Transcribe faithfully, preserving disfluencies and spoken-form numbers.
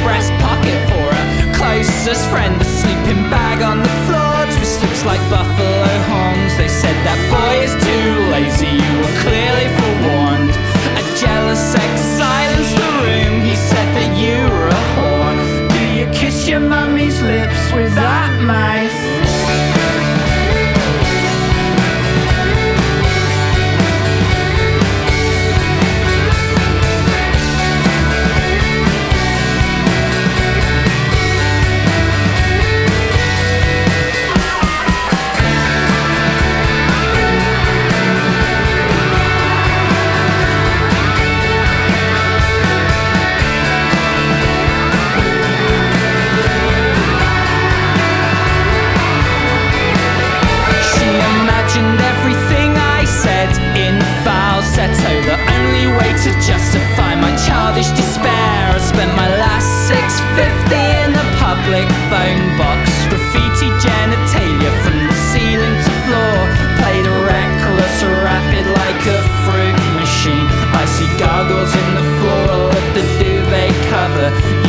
breast pocket for a closest friend. The sleeping bag on the floor twists lips like buffalo horns. They said that boy is too lazy, you were clearly forewarned. A jealous ex silenced the room, he said that you were a whore. Do you kiss your mummy's lips with that mouth? The only way to justify my childish despair. I spent my last six fifty in the public phone box. Graffiti genitalia from the ceiling to floor. Played reckless, rapid like a fruit machine. I see gargoyles in the floor of the duvet cover.